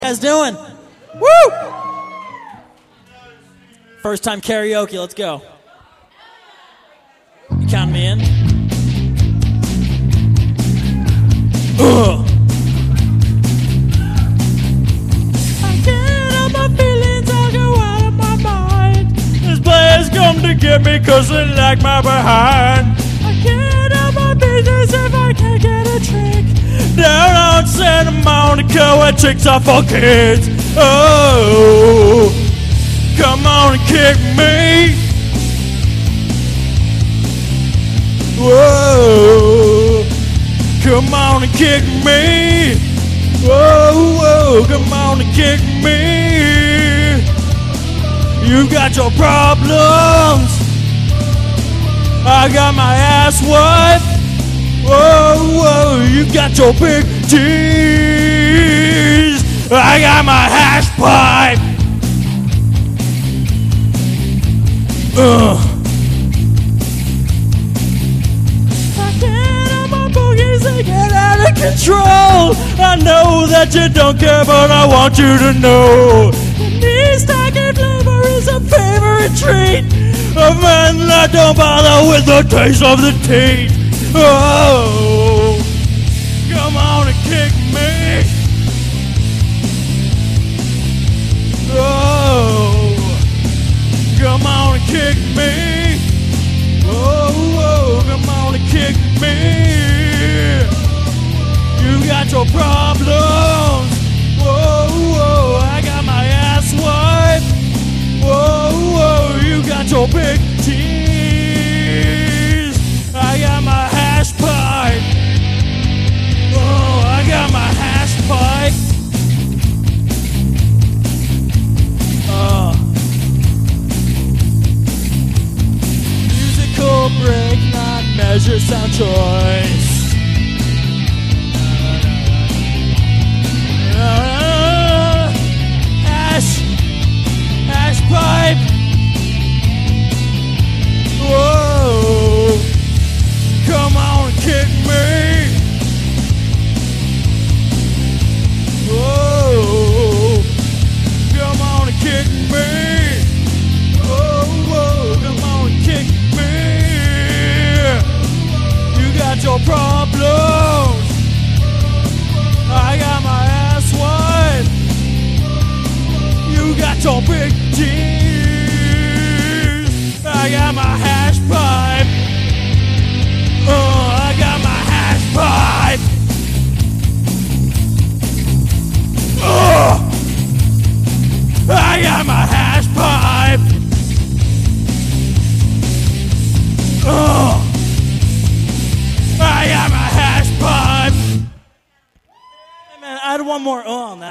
Guys doing? Woo! First time karaoke, let's go. You count me in? I can't help my feelings, I'll go out of my mind. This players come to get me cause they like my behind. I can't help my business if I can't get a trick. Down on Santa Monica where chicks are for kids. Oh, come on and kick me. Whoa, come on and kick me. Whoa, whoa, come on and kick me. You got your problems, I got my ass wiped. Whoa, whoa, you got your big T's, I got my hash pipe. I can't have my boogies, they get out of control. I know that you don't care, but I want you to know this stocking flavor is a favorite treat of men that don't bother with the taste of the teeth. Oh, come on and kick me. Oh, come on and kick me. Oh, come on and kick me. You got your problems. Whoa, I got my ass wiped. Whoa, you got your big T's. I got my hash pipe. Oh, I got my hash pipe. Musical break, not measure, sound choice. Hash pipe. Whoa, come on and kick me. Whoa, come on and kick me. Whoa, come on and kick me. You got your problems, I got my ass wiped. You got your big T's, I got my hash pipe. Oh, I got my hash pipe. Oh, I got my hash pipe. Oh, I got my hash pipe. Hey man, I had one more on that.